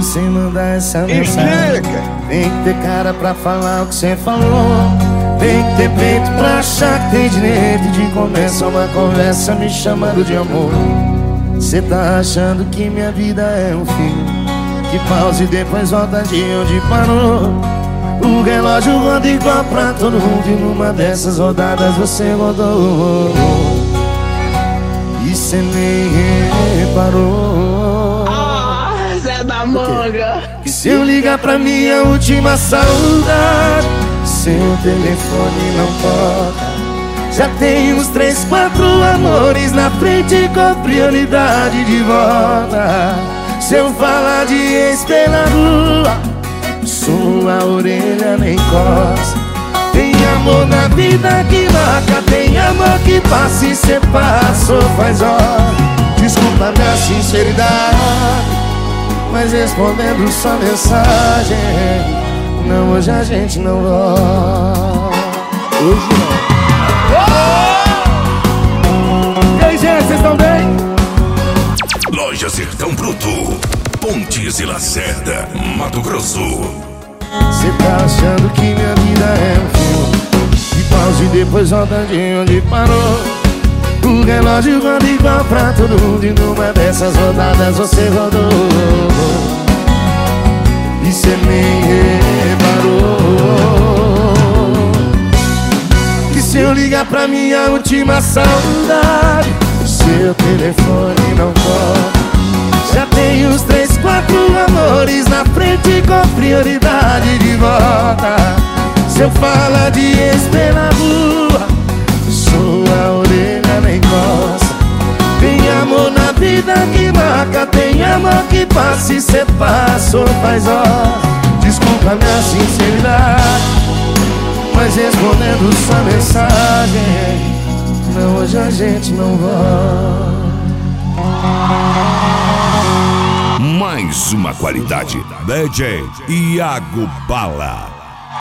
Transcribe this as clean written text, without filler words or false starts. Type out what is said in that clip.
sem mandar essa mensagem. Tem que ter cara pra falar o que cê falou. Tem que ter peito pra achar que tem direito de começar uma conversa me chamando de amor. Cê tá achando que minha vida é um filme que pausa e depois volta de onde parou. O relógio roda igual pra todo mundo e numa dessas rodadas você rodou e cê nem reparou. Zé da Manga. Que se eu ligar pra minha última saudade, seu telefone não toca. Já tem uns 3, 4 amores na frente com prioridade de volta. Se eu falar de ex pela rua, sua orelha nem coça. Tem amor na vida que marca, tem amor que passa e cê passou faz hora. Desculpa minha sinceridade, mas respondendo sua mensagem, não, hoje a gente não volta. Hoje não. E aí, gente, vocês estão bem? Loja Sertão Bruto, Pontes e Lacerda, Mato Grosso. Cê tá achando que minha vida é um filme que pausa e depois volta de onde parou. O relógio roda igual pra todo mundo e numa dessas rodadas você rodou e cê nem reparou. Que se eu ligar pra minha última saudade, seu telefone não toca. Já tem uns 3, 4 amores na frente com prioridade de volta. Se eu falar de ex pela rua, sua orelha nem coça. Tem amor na vida que marca, tem amor que passa e cê passou faz hora. Desculpa minha sinceridade, mas respondendo sua mensagem, não, hoje a gente não volta. Mais uma qualidade, DJ Iago Bala.